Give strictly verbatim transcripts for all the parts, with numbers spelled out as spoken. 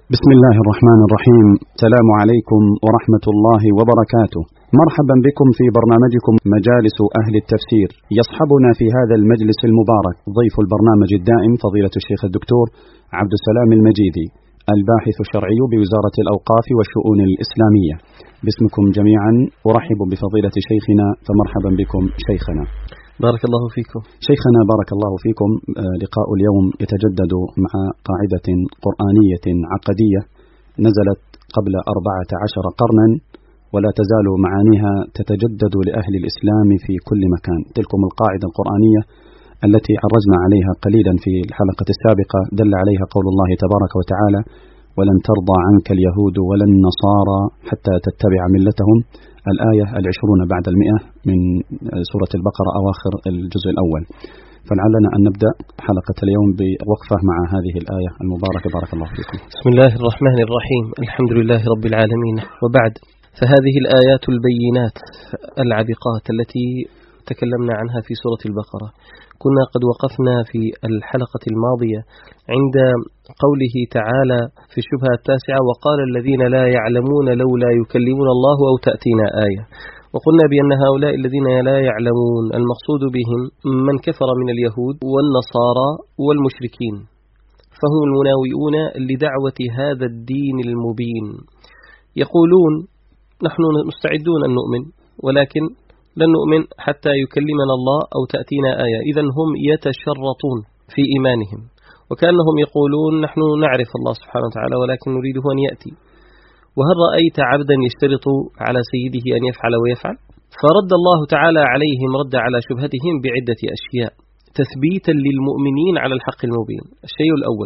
بسم الله الرحمن الرحيم. السلام عليكم ورحمة الله وبركاته. مرحبا بكم في برنامجكم مجالس أهل التفسير. يصحبنا في هذا المجلس المبارك ضيف البرنامج الدائم فضيلة الشيخ الدكتور عبد السلام المجيدي، الباحث الشرعي بوزارة الأوقاف والشؤون الإسلامية. باسمكم جميعا أرحب بفضيلة شيخنا، فمرحبا بكم شيخنا. بارك الله فيكم. شيخنا بارك الله فيكم. لقاء اليوم يتجدد مع قاعدة قرآنية عقدية نزلت قبل أربعة عشر قرنا، ولا تزال معانيها تتجدد لأهل الإسلام في كل مكان. تلكم القاعدة القرآنية التي عرجنا عليها قليلا في الحلقة السابقة، دل عليها قول الله تبارك وتعالى: ولن ترضى عنك اليهود ولا النصارى حتى تتبع ملتهم، الآية العشرون بعد المئة من سورة البقرة أواخر الجزء الأول. فلعلنا أن نبدأ حلقة اليوم بوقفة مع هذه الآية المباركة. بارك الله فيكم. بسم الله الرحمن الرحيم. الحمد لله رب العالمين، وبعد، فهذه الآيات البينات العبقات التي تكلمنا عنها في سورة البقرة، كنا قد وقفنا في الحلقة الماضية عند قوله تعالى في الشبهة التاسعة: وقال الذين لا يعلمون لولا يكلمنا الله أو تأتينا آية. وقلنا بأن هؤلاء الذين لا يعلمون المقصود بهم من كفر من اليهود والنصارى والمشركين، فهم المناوئون لدعوة هذا الدين المبين. يقولون: نحن مستعدون أن نؤمن، ولكن لن نؤمن حتى يكلمنا الله أو تأتينا آية. إذن هم يتشرطون في إيمانهم، وكأنهم يقولون: نحن نعرف الله سبحانه وتعالى ولكن نريده أن يأتي. وهل رأيت عبدا يشترط على سيده أن يفعل ويفعل؟ فرد الله تعالى عليهم رد على شبهتهم بعدة أشياء تثبيتا للمؤمنين على الحق المبين. الشيء الأول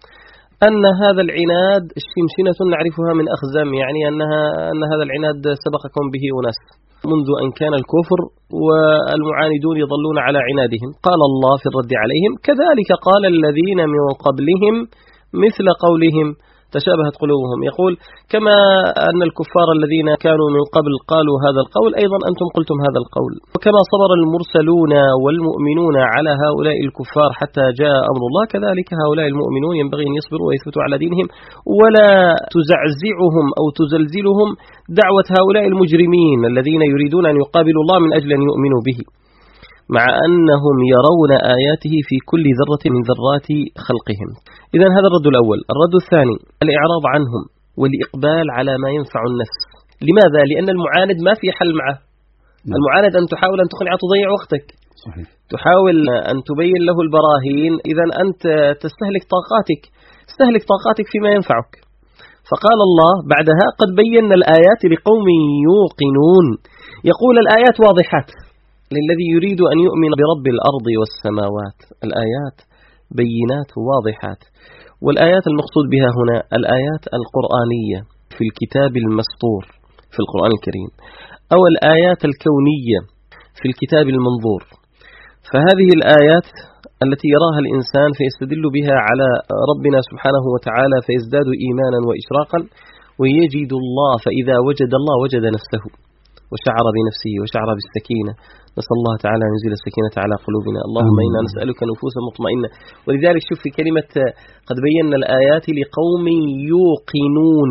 أن هذا العناد الشنشنة نعرفها من أخزام، يعني أنها أن هذا العناد سبقكم به أناس منذ أن كان الكفر والمعاندون يظلون على عنادهم. قال الله في الرد عليهم: كذلك قال الذين من قبلهم مثل قولهم تشابهت قلوبهم. يقول: كما أن الكفار الذين كانوا من قبل قالوا هذا القول، أيضا أنتم قلتم هذا القول. وكما صبر المرسلون والمؤمنون على هؤلاء الكفار حتى جاء أمر الله، كذلك هؤلاء المؤمنون ينبغي أن يصبروا ويثبتوا على دينهم، ولا تزعزعهم أو تزلزلهم دعوة هؤلاء المجرمين الذين يريدون أن يقابلوا الله من أجل أن يؤمنوا به، مع أنهم يرون آياته في كل ذرة من ذرات خلقهم. إذن هذا الرد الأول. الرد الثاني: الإعراض عنهم والإقبال على ما ينفع النفس. لماذا؟ لأن المعاند ما في حل معه. المعاند أن تحاول أن تقنع، تضيع وقتك. صحيح. تحاول أن تبين له البراهين، إذن أنت تستهلك طاقاتك، استهلك طاقاتك فيما ينفعك. فقال الله بعدها: قد بينا الآيات لقوم يوقنون. يقول الآيات واضحات للذي يريد أن يؤمن برب الأرض والسماوات. الآيات بينات واضحات. والآيات المقصود بها هنا الآيات القرآنية في الكتاب المسطور في القرآن الكريم، أو الآيات الكونية في الكتاب المنظور. فهذه الآيات التي يراها الإنسان فيستدل بها على ربنا سبحانه وتعالى فيزداد إيمانا وإشراقا، ويجد الله، فإذا وجد الله وجد نفسه وشعر بنفسه وشعر بالسكينة. نسأل الله تعالى أن ينزل السكينة على قلوبنا. اللهم إنا نسألك نفوسا مطمئنة. ولذلك شوف في كلمة قد بينا الآيات لقوم يوقنون.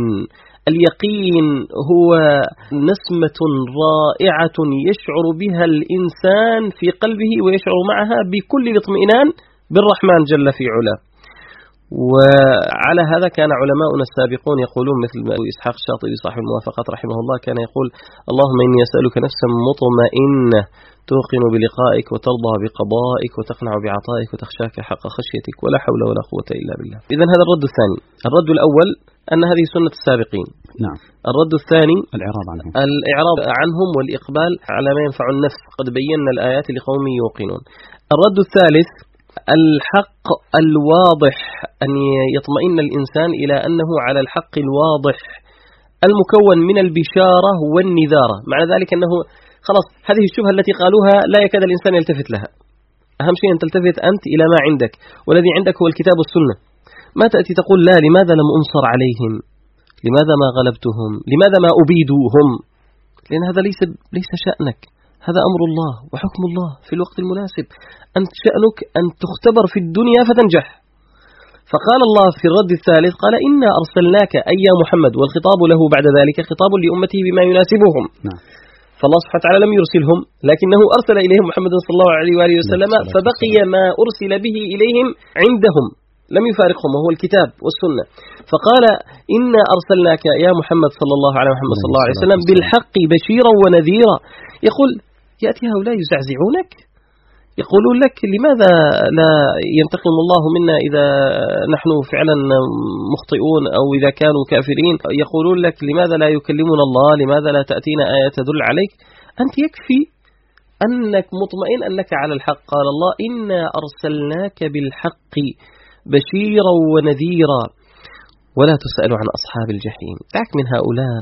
اليقين هو نسمة رائعة يشعر بها الإنسان في قلبه ويشعر معها بكل الاطمئنان بالرحمن جل في علاه. وعلى هذا كان علماؤنا السابقون يقولون، مثل إسحاق الشاطبي صاحب الموافقات رحمه الله، كان يقول: اللهم إني أسألك نفسا مطمئنة توقن بلقائك وترضى بقضائك وتقنع بعطائك وتخشاك حق خشيتك ولا حول ولا قوة إلا بالله. إذن هذا الرد الثاني. الرد الأول أن هذه سنة السابقين. نعم. الرد الثاني الإعراض عنهم الإعراض عنهم والإقبال على ما ينفع النفس. قد بينا الآيات لقوم يوقنون. الرد الثالث الحق الواضح، أن يطمئن الإنسان إلى أنه على الحق الواضح المكون من البشارة والنذارة. مع ذلك أنه خلاص هذه الشبهة التي قالوها لا يكاد الإنسان يلتفت لها. أهم شيء أن تلتفت أنت إلى ما عندك، والذي عندك هو الكتاب والسنة. ما تأتي تقول: لا، لماذا لم أنصر عليهم؟ لماذا ما غلبتهم؟ لماذا ما أبيدوهم؟ لأن هذا ليس ليس شأنك، هذا أمر الله وحكم الله في الوقت المناسب. أنت شأنك أن تختبر في الدنيا فتنجح، فقال الله في الرد الثالث قال إنا أرسلناك أي يا محمد، والخطاب له بعد ذلك خطاب لأمته بما يناسبهم. نعم. فالله سبحانه وتعالى لم يرسلهم لكنه أرسل إليهم محمد صلى الله عليه وآله وسلم، فبقي ما أرسل به إليهم عندهم لم يفارقهم وهو الكتاب والسنة. فقال إنا أرسلناك يا محمد صلى الله عليه محمد صلى الله عليه وسلم بالحق بشيرا ونذيرا. يقول يأتي هؤلاء يزعزعونك، يقولون لك لماذا لا ينتقم الله منا إذا نحن فعلا مخطئون أو إذا كانوا كافرين، يقولون لك لماذا لا يكلمنا الله، لماذا لا تأتينا آية تدل عليك، أنت يكفي أنك مطمئن أنك على الحق. قال الله إنا أرسلناك بالحق بشيرا ونذيرا ولا تسأل عن أصحاب الجحيم. دعك من هؤلاء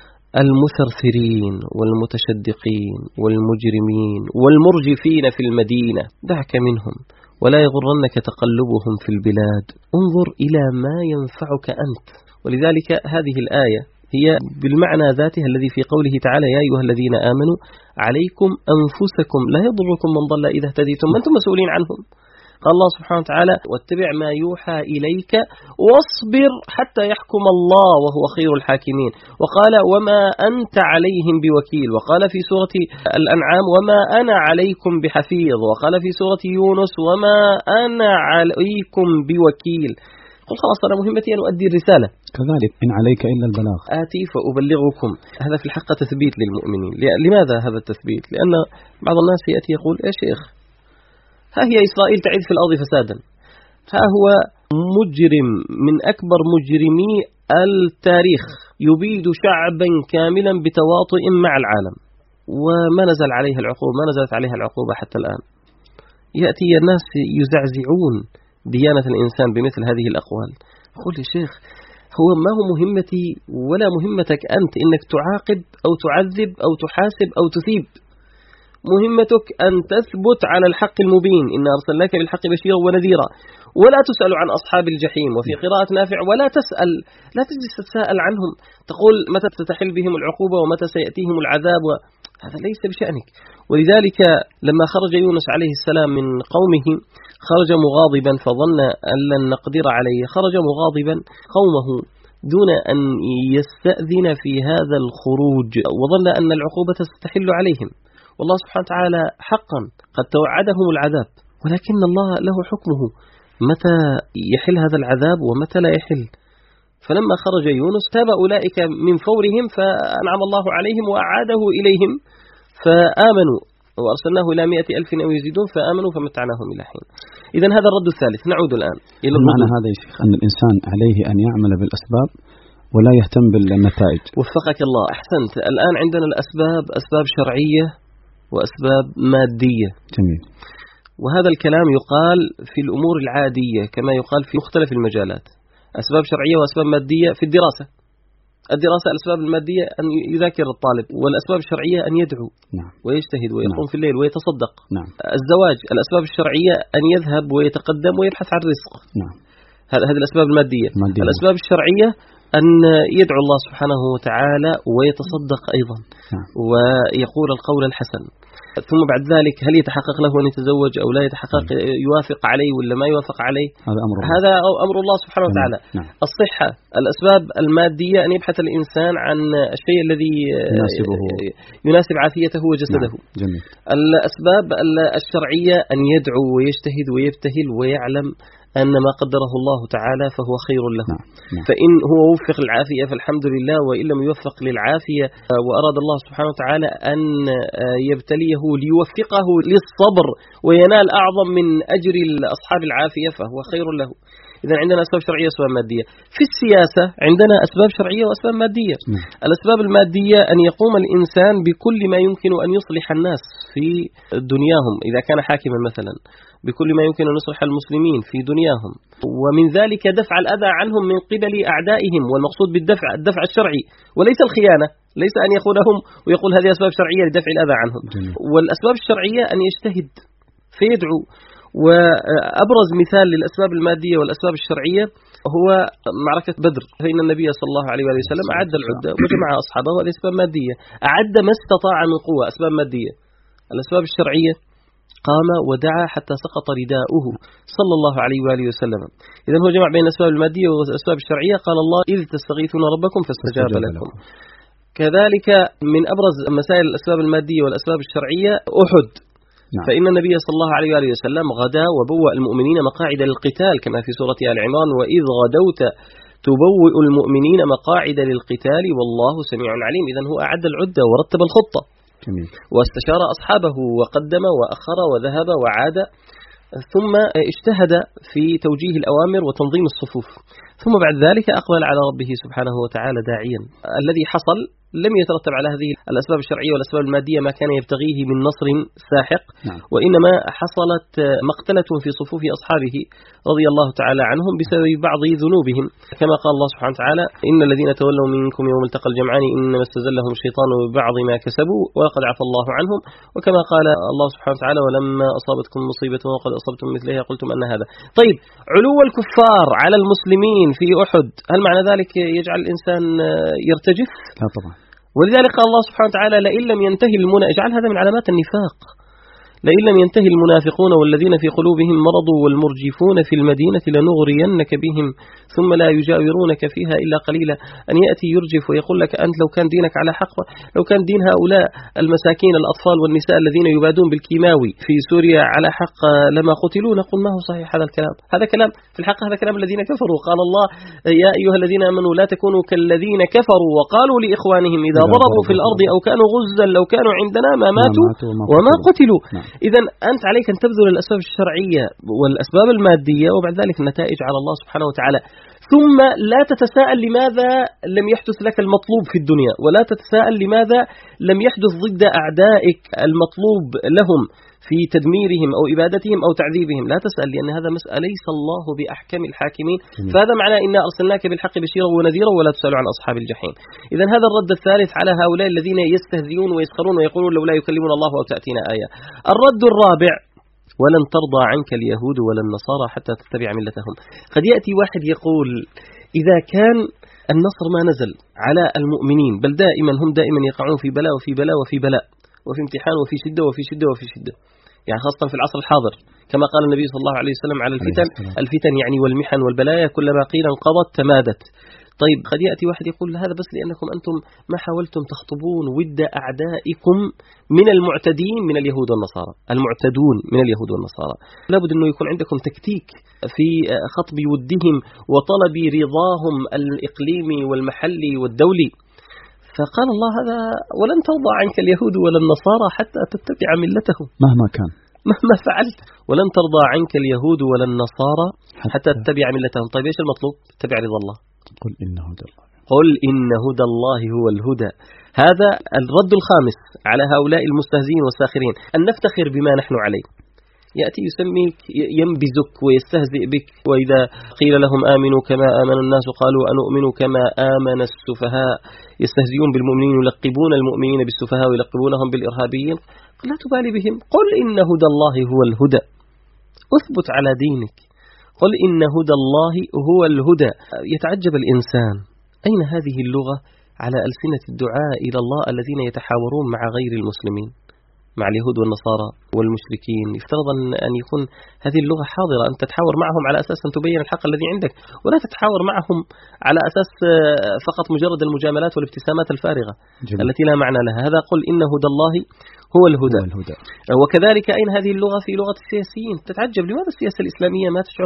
المثرثرين والمتشدقين والمجرمين والمرجفين في المدينة، دعك منهم ولا يغرنك تقلبهم في البلاد، انظر إلى ما ينفعك أنت. ولذلك هذه الآية هي بالمعنى ذاته الذي في قوله تعالى يا أيها الذين آمنوا عليكم أنفسكم لا يضركم من ضل إذا اهتديتم، أنتم مسؤولين عنهم. قال الله سبحانه وتعالى واتبع ما يوحى إليك واصبر حتى يحكم الله وهو خير الحاكمين. وقال وما أنت عليهم بوكيل. وقال في سورة الأنعام وما أنا عليكم بحفيظ. وقال في سورة يونس وما أنا عليكم بوكيل. قل خلاص أنا مهمتي أن أؤدي الرسالة، كذلك إن عليك إلا البلاغ، آتي فأبلغكم. هذا في الحق تثبيت للمؤمنين. لماذا هذا التثبيت؟ لأن بعض الناس يأتي يقول يا شيخ ها هي إسرائيل تعيد في الأرض فسادا، ها هو مجرم من أكبر مجرمي التاريخ يبيد شعبا كاملا بتواطؤ مع العالم وما نزل عليها العقوبة، ما نزلت عليها العقوبة حتى الآن. يأتي الناس يزعزعون ديانة الإنسان بمثل هذه الأقوال. قل يا شيخ هو ما هو مهمتي ولا مهمتك أنت إنك تعاقب أو تعذب أو تحاسب أو تثيب. مهمتك أن تثبت على الحق المبين. إن أرسلناك بالحق بشيرا ونذيرا ولا تسأل عن أصحاب الجحيم. وفي قراءة نافع ولا تسأل، لا تجلس تتساءل عنهم تقول متى ستحل بهم العقوبة ومتى سيأتيهم العذاب، هذا ليس بشأنك. ولذلك لما خرج يونس عليه السلام من قومه خرج مغاضبا فظن أن لن نقدر عليه، خرج مغاضبا قومه دون أن يستأذن في هذا الخروج، وظن أن العقوبة ستحل عليهم. والله سبحانه وتعالى حقا قد توعدهم العذاب، ولكن الله له حكمه متى يحل هذا العذاب ومتى لا يحل. فلما خرج يونس تاب أولئك من فورهم فأنعم الله عليهم وأعاده إليهم فآمنوا وأرسلناه إلى مئة ألف أو يزيدون فآمنوا فمتعناهم إلى حين. إذن هذا الرد الثالث. نعود الآن إلى المعنى هذا يا شيخ أن الإنسان عليه أن يعمل بالأسباب ولا يهتم بالنتائج. وفقك الله، أحسنت. الآن عندنا الأسباب أسباب شرعية وأسباب مادية. جميل. وهذا الكلام يقال في الأمور العادية كما يقال في مختلف المجالات. أسباب شرعية وأسباب مادية في الدراسة. الدراسة الأسباب المادية أن يذاكر الطالب، والأسباب الشرعية أن يدعو نعم. ويجتهد ويقوم نعم. في الليل ويتصدق. نعم. الزواج الأسباب الشرعية أن يذهب ويتقدم ويبحث عن رزق. نعم. هذه الأسباب المادية. مادية. الأسباب الشرعية أن يدعو الله سبحانه وتعالى ويتصدق أيضا نعم. ويقول القول الحسن. ثم بعد ذلك هل يتحقق له أن يتزوج أو لا يتحقق، يوافق عليه ولا ما يوافق عليه، هذا أمر الله. هذا أمر الله سبحانه وتعالى. نعم. الصحة الأسباب المادية أن يبحث الإنسان عن الشيء الذي يناسبه يناسب عافيته وجسده. نعم. جميل. الأسباب الشرعية أن يدعو ويجتهد ويبتهل ويعلم أن ما قدره الله تعالى فهو خير له. نعم. نعم. فإن هو وفق العافية فالحمد لله، وإن لم يوفق للعافية وأراد الله سبحانه وتعالى أن يبتليه ليوفقه للصبر وينال أعظم من أجر أصحاب العافية فهو خير له. إذن عندنا أسباب شرعية وأسباب مادية. في السياسة عندنا أسباب شرعية وأسباب مادية. م. الأسباب المادية أن يقوم الإنسان بكل ما يمكن أن يصلح الناس في دنياهم إذا كان حاكما مثلا، بكل ما يمكن أن يصلح المسلمين في دنياهم، ومن ذلك دفع الأذى عنهم من قبل أعدائهم، والمقصود بالدفع الدفع الشرعي وليس الخيانة، ليس أن يخونهم ويقول هذه أسباب شرعية لدفع الأذى عنهم. م. والأسباب الشرعية أن يجتهد فيدعو. وأبرز مثال للأسباب المادية والأسباب الشرعية هو معركة بدر، فإن النبي صلى الله عليه وسلم أعد العدة وجمع أصحابه، وهذه أسباب مادية. أعد ما استطاع من قوة، أسباب مادية. الأسباب الشرعية قام ودعا حتى سقط رداؤه صلى الله عليه وآله وسلم. إذن هو جمع بين الأسباب المادية والأسباب الشرعية. قال الله إذ تستغيثون ربكم فاستجاب لكم. كذلك من أبرز مسائل الأسباب المادية والأسباب الشرعية أحد. نعم. فإن النبي صلى الله عليه وآله وسلم غدا وبوأ المؤمنين مقاعد للقتال كما في سورة آل عمران وإذ غدوت تبوئ المؤمنين مقاعد للقتال والله سميع عليم. إذن هو أعد العدة ورتب الخطة. جميل. واستشار أصحابه وقدم وأخر وذهب وعاد ثم اجتهد في توجيه الأوامر وتنظيم الصفوف ثم بعد ذلك أقبل على ربه سبحانه وتعالى داعيا. الذي حصل لم يترتب على هذه الأسباب الشرعية والأسباب المادية ما كان يبتغيه من نصر ساحق. نعم. وإنما حصلت مقتلة في صفوف أصحابه رضي الله تعالى عنهم بسبب بعض ذنوبهم كما قال الله سبحانه وتعالى إن الذين تولوا منكم يوم التقى الجمعان إنما استزلهم الشيطان ببعض ما كسبوا ولقد عفى الله عنهم وكما قال الله سبحانه وتعالى ولما أصابتكم مصيبة وقد أصبتم مثلها قلتم أن هذا. طيب علو الكفار على المسلمين في أحد هل معنى ذلك يجعل الإنسان يرتجف؟ لا طبعا. ولذلك قال الله سبحانه وتعالى لئن لم ينتهي المنا اجعل هذا من علامات النفاق لئن لم ينتهي المنافقون والذين في قلوبهم مرض والمرجفون في المدينة لنغرينك بهم ثم لا يجاورونك فيها إلا قليلا. أن يأتي يرجف ويقول لك أنت لو كان دينك على حق لو كان دين هؤلاء المساكين الأطفال والنساء الذين يبادون بالكيماوي في سوريا على حق لما قتلوا نقول ما هو صحيح هذا الكلام. هذا كلام في الحق هذا كلام الذين كفروا. قال الله يا أيها الذين آمنوا لا تكونوا كالذين كفروا وقالوا لإخوانهم إذا ضربوا في الأرض أو كانوا غزا لو كانوا عندنا ما ماتوا وما قتلوا. إذا أنت عليك أن تبذل الأسباب الشرعية والأسباب المادية وبعد ذلك النتائج على الله سبحانه وتعالى. ثم لا تتساءل لماذا لم يحدث لك المطلوب في الدنيا ولا تتساءل لماذا لم يحدث ضد أعدائك المطلوب لهم في تدميرهم أو إبادتهم أو تعذيبهم. لا تسأل لأن هذا مسألة ليس الله بأحكم الحاكمين. فهذا معناه إنا أرسلناك بالحق بشيرا ونذيرا ولا تسأل عن أصحاب الجحيم. إذن هذا الرد الثالث على هؤلاء الذين يستهزئون ويسخرون ويقولون لولا يكلمون الله أو تأتينا آية. الرد الرابع ولن ترضى عنك اليهود ولا النصارى حتى تتبع ملتهم. قد يأتي واحد يقول إذا كان النصر ما نزل على المؤمنين بل دائما هم دائما يقعون في بلاء وفي بلاء وفي بلاء وفي امتحان وفي شدة وفي شدة وفي شدة يعني خاصة في العصر الحاضر كما قال النبي صلى الله عليه وسلم على الفتن الفتن يعني والمحن والبلايا كلما قيل انقضت تمادت. طيب قد يأتي واحد يقول هذا بس لأنكم أنتم ما حاولتم تخطبون ود أعدائكم من المعتدين من اليهود والنصارى. المعتدون من اليهود والنصارى لابد أنه يكون عندكم تكتيك في خطب ودهم وطلب رضاهم الإقليمي والمحلي والدولي. فقال الله هذا ولن ترضى عنك اليهود ولا النصارى حتى تتبع ملتهم مهما كان مهما فعلت. ولن ترضى عنك اليهود ولا النصارى حتى تتبع ملتهم. طيب ايش المطلوب؟ تتبع رضا الله. قل إن هدى الله قل إن هدى الله هو الهدى. هذا الرد الخامس على هؤلاء المستهزئين والساخرين أن نفتخر بما نحن عليه. يأتي يسميك ينبذك ويستهزئ بك وإذا قيل لهم آمنوا كما آمن الناس قالوا أنؤمن كما آمن السفهاء. يستهزئون بالمؤمنين يلقبون المؤمنين بالسفهاء ويلقبونهم بالإرهابيين. لا تبالي بهم. قل إن هدى الله هو الهدى أثبت على دينك. قل إن هدى الله هو الهدى. يتعجب الإنسان أين هذه اللغة على ألسنة الدعاء إلى الله الذين يتحاورون مع غير المسلمين مع اليهود والنصارى والمشركين. يفترض أن يكون هذه اللغة حاضرة أن تتحاور معهم على أساس أن تبين الحق الذي عندك ولا تتحاور معهم على أساس فقط مجرد المجاملات والابتسامات الفارغة جميل. التي لا معنى لها. هذا قل إن هدى الله هو الهدى. هو الهدى. وكذلك أين هذه اللغة في لغة السياسيين؟ تتعجب لماذا السياسة الإسلامية ما تشعر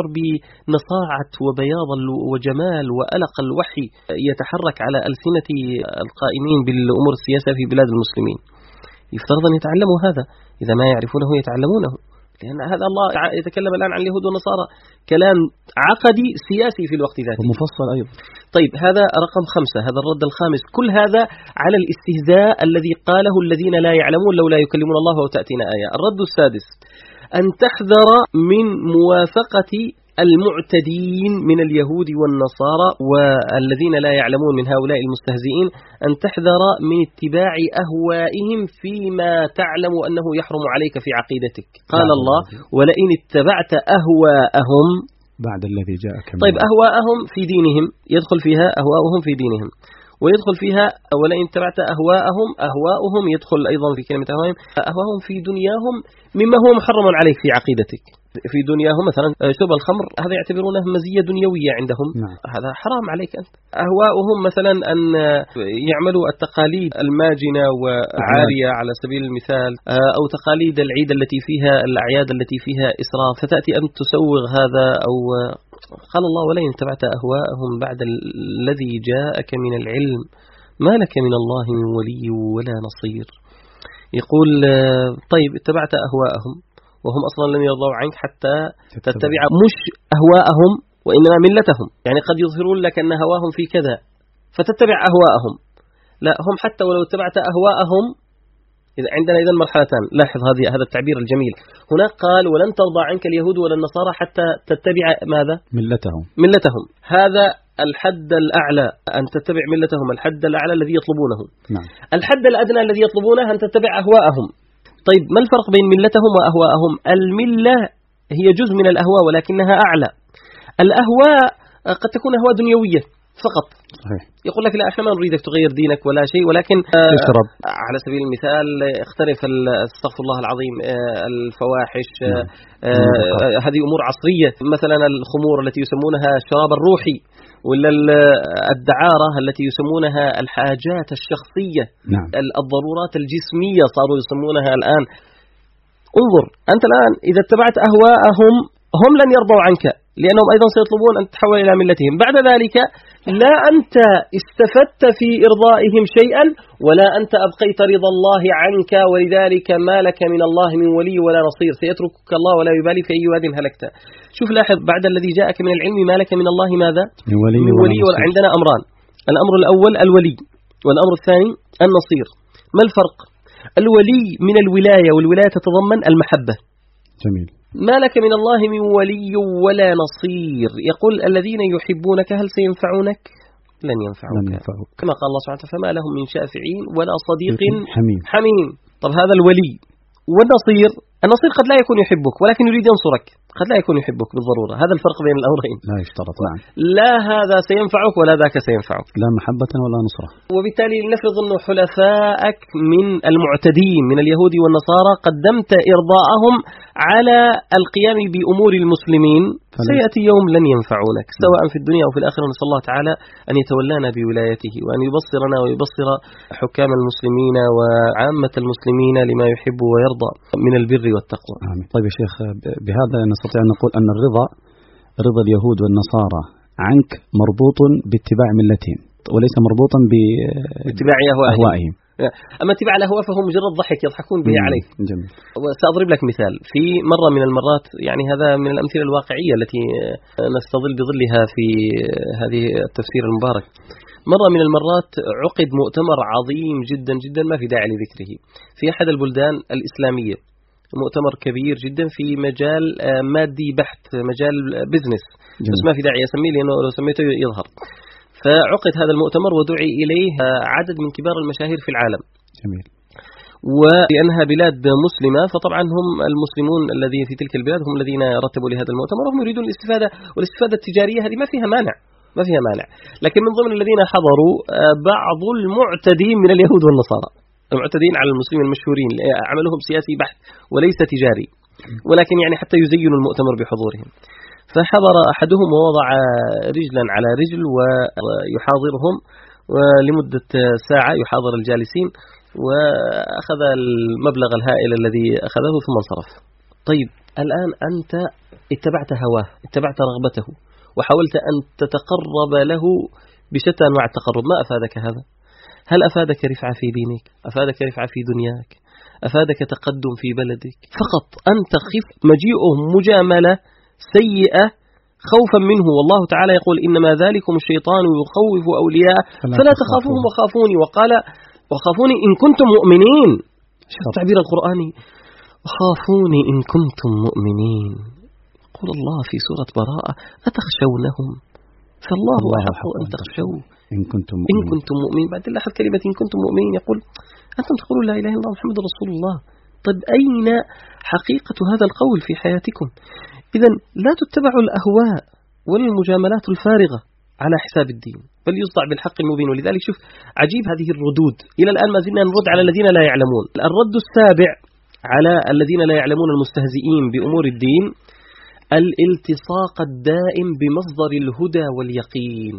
بنصاعة وبياض وجمال وألق الوحي يتحرك على ألسنة القائمين بالأمور السياسة في بلاد المسلمين. يفترض أن يتعلموا هذا. إذا ما يعرفونه يتعلمونه لأن هذا الله يتكلم الآن عن اليهود والنصارى كلام عقدي سياسي في الوقت ذاته ومفصل أيضا. طيب هذا رقم خمسة. هذا الرد الخامس كل هذا على الاستهزاء الذي قاله الذين لا يعلمون لولا يكلمون الله وتأتينا آية. الرد السادس أن تحذر من موافقة المعتدين من اليهود والنصارى والذين لا يعلمون من هؤلاء المستهزئين. أن تحذر من اتباع أهوائهم فيما تعلم أنه يحرم عليك في عقيدتك. قال الله ولئن اتبعت أهواءهم بعد الذي جاءك. طيب أهواءهم في دينهم يدخل فيها أهواءهم في دينهم ويدخل فيها ولئن اتبعت أهواءهم، أهواؤهم يدخل أيضا في كلمة أهواءهم، أهواءهم في دنياهم مما هو محرم عليك في عقيدتك. في دنياهم مثلا شرب الخمر هذا يعتبرونه مزية دنيوية عندهم، نعم. هذا حرام عليك أنت. أهواؤهم مثلا أن يعملوا التقاليد الماجنة وعارية على سبيل المثال، أو تقاليد العيد التي فيها الأعياد التي فيها إسراف، فتأتي أن تسوغ هذا. أو قال الله ولئن اتبعت أهواءهم بعد الذي جاءك من العلم ما لك من الله من ولي ولا نصير. يقول طيب اتبعت أهواءهم وهم أصلا لن يرضوا عنك حتى تتبع مش أهواءهم وإنما ملتهم. يعني قد يظهرون لك أن هواهم في كذا فتتبع أهواءهم، لا، هم حتى ولو اتبعت أهواءهم. إذا عندنا إذن مرحلتان، لاحظ هذه هذا التعبير الجميل. هناك قال ولن ترضى عنك اليهود ولا النصارى حتى تتبع ماذا؟ ملتهم. ملتهم هذا الحد الأعلى، أن تتبع ملتهم، الحد الأعلى الذي يطلبونه. نعم. الحد الأدنى الذي يطلبونه أن تتبع أهواءهم. طيب ما الفرق بين ملتهم وأهواءهم؟ الملة هي جزء من الأهواء ولكنها أعلى. الأهواء قد تكون أهواء دنيوية فقط. صحيح. يقول لك لا احنا ما نريدك تغير دينك ولا شيء، ولكن تشرب على سبيل المثال اخترف استغفر الله العظيم الفواحش، هذه أمور عصرية. مثلا الخمور التي يسمونها الشراب الروحي، ولا الدعارة التي يسمونها الحاجات الشخصية. نعم. الضرورات الجسمية صاروا يسمونها الآن. انظر أنت الآن إذا اتبعت أهواءهم هم لن يرضوا عنك، لأنهم أيضا سيطلبون أن تتحول إلى ملتهم. بعد ذلك لا أنت استفدت في إرضائهم شيئا ولا أنت أبقيت رضا الله عنك، ولذلك ما لك من الله من ولي ولا نصير، سيتركك الله ولا يبالي في أي واد هلكت. شوف لاحظ بعد الذي جاءك من العلم ما لك من الله ماذا؟ من ولي, من ولي ولا. عندنا أمران، الأمر الأول الولي والأمر الثاني النصير. ما الفرق؟ الولي من الولاية، والولاية تتضمن المحبة. جميل. ما لك من الله من ولي ولا نصير. يقول الذين يحبونك هل سينفعونك؟ لن ينفعوك. لن ينفعوك. كما قال الله سبحانه وتعالى فما لهم من شافعين ولا صديق حميم. حميم. طب هذا الولي. والنصير، النصير قد لا يكون يحبك ولكن يريد ينصرك، قد لا يكون يحبك بالضرورة. هذا الفرق بين الأمرين. لا يشترط. نعم. لا هذا سينفعك ولا ذاك سينفعك، لا محبة ولا نصرة. وبالتالي نفرض أن حلفائك من المعتدين من اليهود والنصارى قدمت إرضاءهم على القيام بأمور المسلمين، سيأتي يوم لن ينفعونك سواء في الدنيا أو في الآخرة. نسأل الله تعالى أن يتولانا بولايته وأن يبصرنا ويبصر حكام المسلمين وعامة المسلمين لما يحب ويرضى من البر والتقوى. آمين. طيب يا شيخ، بهذا نستطيع أن نقول أن الرضا رضا اليهود والنصارى عنك مربوط باتباع ملتهم وليس مربوطا باتباع أهوائهم. أما اتباع الأهواء فهو مجرد ضحك يضحكون به عليك. جميل. وسأضرب لك مثال. في مرة من المرات، يعني هذا من الأمثلة الواقعية التي نستظل بظلها في هذه التفسير المبارك. مرة من المرات عقد مؤتمر عظيم جدا جدا ما في داعي لذكره في أحد البلدان الإسلامية، مؤتمر كبير جدا في مجال مادي بحت، مجال بزنس. جميل. بس ما في داعي أسميه لأنه لو سميته يظهر. فعقد هذا المؤتمر ودعي إليه عدد من كبار المشاهير في العالم. جميل. ولأنها بلاد مسلمة فطبعا هم المسلمون الذين في تلك البلاد هم الذين رتبوا لهذا المؤتمر وهم يريدون الاستفادة، والاستفادة التجارية هذه ما فيها مانع ما فيها مانع لكن من ضمن الذين حضروا بعض المعتدين من اليهود والنصارى، المعتدين على المسلمين المشهورين، عملهم سياسي بحت وليس تجاري، ولكن يعني حتى يزينوا المؤتمر بحضورهم. فحضر أحدهم ووضع رجلا على رجل ويحاضرهم ولمدة ساعة يحاضر الجالسين، وأخذ المبلغ الهائل الذي أخذه ثم انصرف. طيب الآن أنت اتبعت هواه، اتبعت رغبته، وحاولت أن تتقرب له بشتى أنواع التقرب. ما أفادك هذا؟ هل أفادك رفعة في دينك؟ أفادك رفعة في دنياك؟ أفادك تقدم في بلدك؟ فقط أنت خف مجيئه مجاملة سيئة خوفا منه، والله تعالى يقول إنما ذلكم الشيطان يخوف أولياء فلا تخافوهم وخافوني، وقال وخافوني إن كنتم مؤمنين. شوف التعبير القرآني، وخافوني إن كنتم مؤمنين. يقول الله في سورة براءة أتخشونهم فالله أحق أن تخشوه إن كنتم مؤمنين. إن كنتم مؤمنين. بعد لاحظ كلمة إن كنتم مؤمنين، يقول أنتم تقولون لا إله إلا الله محمد رسول الله. طيب أين حقيقة هذا القول في حياتكم؟ إذن لا تتبعوا الأهواء والمجاملات الفارغة على حساب الدين. فليصدع بالحق المبين. ولذلك شوف عجيب هذه الردود، إلى الآن ما زلنا نرد على الذين لا يعلمون. الرد السابع على الذين لا يعلمون المستهزئين بأمور الدين الالتصاق الدائم بمصدر الهدى واليقين.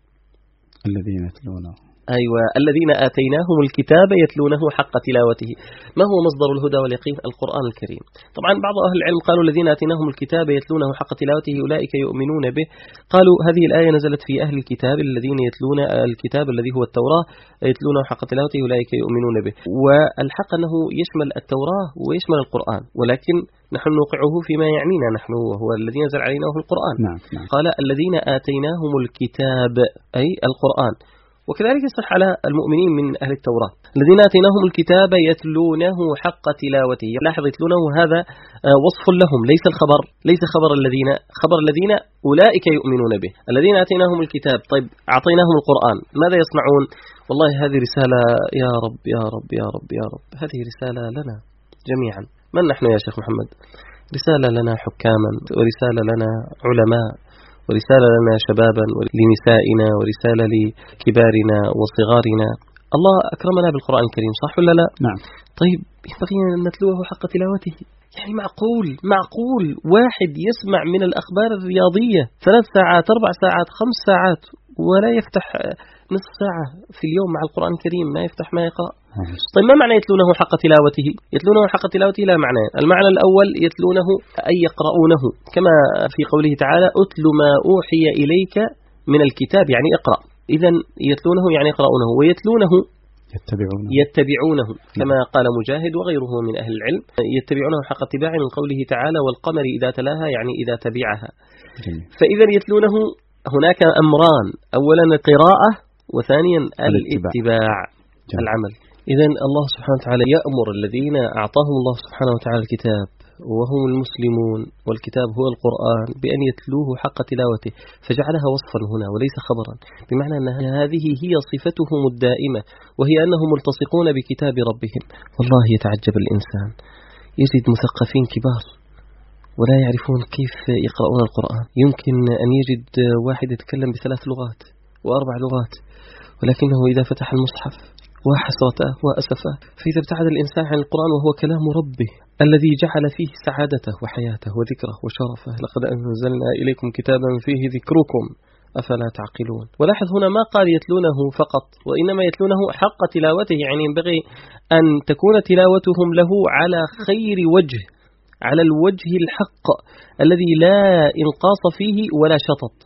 الذين يتلونه أيوة الذين آتيناهم الكتاب يتلونه حق تلاوته. ما هو مصدر الهدى واليقين؟ القرآن الكريم. طبعا بعض أهل العلم قالوا الذين آتيناهم الكتاب يتلونه حق تلاوته أولئك يؤمنون به. قالوا هذه الآية نزلت في أهل الكتاب الذين يتلون الكتاب الذي هو التوراة يتلونه حق تلاوته أولئك يؤمنون به. والحق أنه يشمل التوراة ويشمل القرآن، ولكن نحن نوقعه فيما يعنينا نحن وهو الذي نزل علينا وهو القرآن. نعم نعم. قال الذين آتيناهم الكتاب أي القرآن، وكذلك يصح على المؤمنين من أهل التوراة الذين آتيناهم الكتاب يتلونه حق تلاوته. لاحظ يتلونه هذا وصف لهم، ليس الخبر، ليس خبر الذين، خبر الذين أولئك يؤمنون به. الذين آتيناهم الكتاب، طيب أعطيناهم القرآن ماذا يصنعون؟ والله هذه رسالة يا رب يا رب يا رب يا رب، هذه رسالة لنا جميعا. من نحن يا شيخ محمد؟ رسالة لنا حكاما، ورسالة لنا علماء، ورسالة لنا شبابا، ولنسائنا، ورسالة لكبارنا وصغارنا. الله أكرمنا بالقرآن الكريم، صح ولا لا؟ نعم. طيب ينبغي أن نتلوه حق تلاوته. يعني معقول معقول واحد يسمع من الأخبار الرياضية ثلاث ساعات أربع ساعات خمس ساعات ولا يفتح نصف ساعة في اليوم مع القرآن الكريم، ما يفتح ما يقرأ. طيب ما معنى يتلونه حق تلاوته؟ يتلونه حق تلاوته لا معنى. المعنى الأول يتلونه أي يقرؤونه، كما في قوله تعالى أتل ما أوحي إليك من الكتاب، يعني اقرأ. إذن يتلونه يعني يقرؤونه، ويتلونه يتبعونه يتبعونه كما قال مجاهد وغيره من أهل العلم، يتبعونه حق اتباع من قوله تعالى والقمر إذا تلاها، يعني إذا تبعها. فإذا يتلونه هناك أمران، أولا القراءة، وثانيا الاتباع العمل. إذن الله سبحانه وتعالى يأمر الذين أعطاهم الله سبحانه وتعالى الكتاب وهم المسلمون والكتاب هو القرآن بأن يتلوه حق تلاوته، فجعلها وصفا هنا وليس خبرا، بمعنى أن هذه هي صفتهم الدائمة، وهي أنهم ملتصقون بكتاب ربهم. والله يتعجب الإنسان يجد مثقفين كبار ولا يعرفون كيف يقرؤون القرآن. يمكن أن يجد واحد يتكلم بثلاث لغات وأربع لغات، ولكنه إذا فتح المصحف وحسرته وأسفه، فإذا ابتعد الإنسان عن القرآن وهو كلام ربه الذي جعل فيه سعادته وحياته وذكره وشرفه. لقد أنزلنا إليكم كتابا فيه ذكركم أفلا تعقلون. ولاحظ هنا ما قال يتلونه فقط، وإنما يتلونه حق تلاوته، يعني ينبغي أن تكون تلاوتهم له على خير وجه، على الوجه الحق الذي لا إنقاص فيه ولا شطط،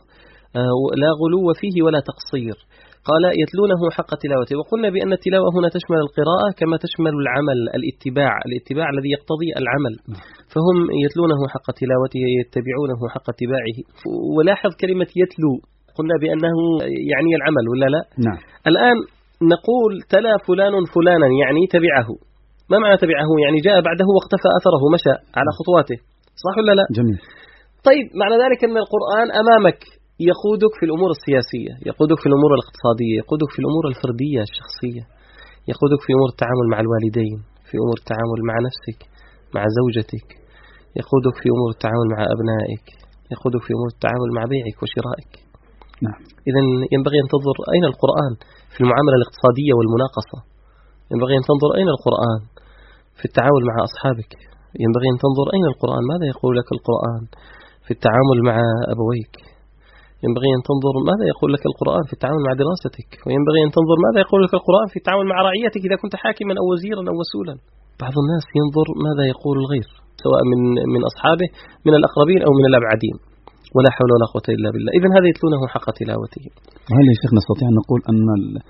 لا غلو فيه ولا تقصير. قال يتلونه حق تلاوته. وقلنا بأن التلاوة هنا تشمل القراءة كما تشمل العمل، الاتباع، الاتباع الذي يقتضي العمل. فهم يتلونه حق تلاوته، يتبعونه حق اتباعه. ولاحظ كلمة يتلو، قلنا بأنه يعني العمل ولا لا؟ نعم. الآن نقول تلا فلان فلانا، يعني تبعه. ما معنى تبعه؟ يعني جاء بعده واقتفى أثره، مشى على خطواته، صح ولا لا؟ جميل. طيب معنى ذلك أن القرآن أمامك يقودك في الأمور السياسية، يقودك في الأمور الاقتصادية، يقودك في الأمور الفردية الشخصية، يقودك في أمور التعامل مع الوالدين، في أمور التعامل مع نفسك، مع زوجتك، يقودك في أمور التعامل مع أبنائك، يقودك في أمور التعامل مع بيعك وشرائك. نعم. إذن ينبغي أن تنظر أين القرآن في المعاملة الاقتصادية والمناقصة، ينبغي أن تنظر أين القرآن في التعامل مع أصحابك، ينبغي أن تنظر أين القرآن، ماذا يقول لك القرآن في التعامل مع أبويك، ينبغي أن تنظر ماذا يقول لك القرآن في التعامل مع دراستك، وينبغي أن تنظر ماذا يقول لك القرآن في التعامل مع رعيتك إذا كنت حاكما أو وزيرا أو وسولا. بعض الناس ينظر ماذا يقول الغير، سواء من من أصحابه من الأقربين أو من الأبعدين، ولا حول ولا قوة إلا بالله. إذن هذا يتلونه حق تلاوته. وهل يا شيخ نستطيع أن نقول أن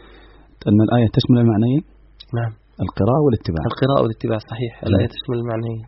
أن الآية تشمل المعنيين؟ نعم. القراءة والاتباع. القراءة والاتباع صحيح، الآية تشمل المعنيين.